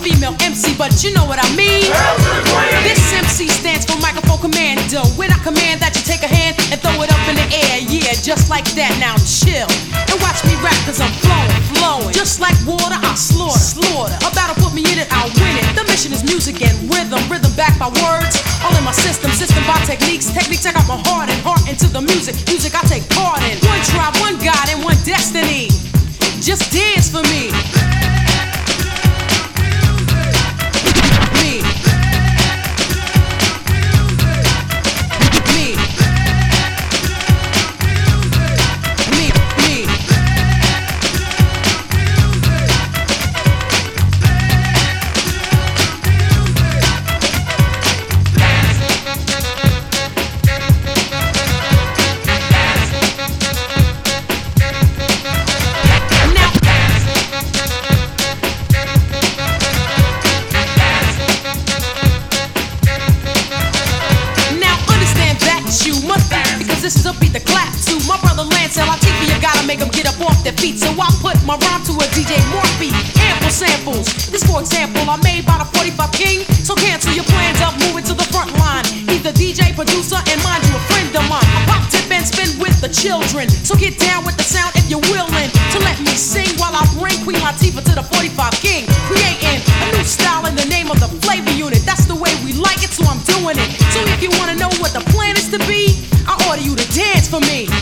female MC, but you know what I mean. This MC stands for microphone commando. When I command that you take a hand and throw it up in the air, yeah, just like that. Now chill and watch me rap, cause I'm flowing. Just like water, I slaughter. A battle put me in it, I'll win it. The mission is music and rhythm backed by words. All in my system by techniques I got my heart into the music I take part in. One tribe, one God, and one destiny. Just dance for me. Me. This is a beat to clap to. My brother Lance L.I.T.P. You gotta make them get up off their feet. So I put my rhyme to a DJ Morphe. Ample samples. This for example, I made by the 45 King. So cancel your plans up, moving to the front line. Either DJ, producer, and mind you a friend of mine. I pop, tip, and spin with the children. So get down with the sound if you're willing to let me sing while I bring Queen Latifah to the 45 King. Creating a new style in the name of the flavor unit. That's the way we like it, so I'm doing it. So if you wanna know what the plan is to be, I order you to dance for me.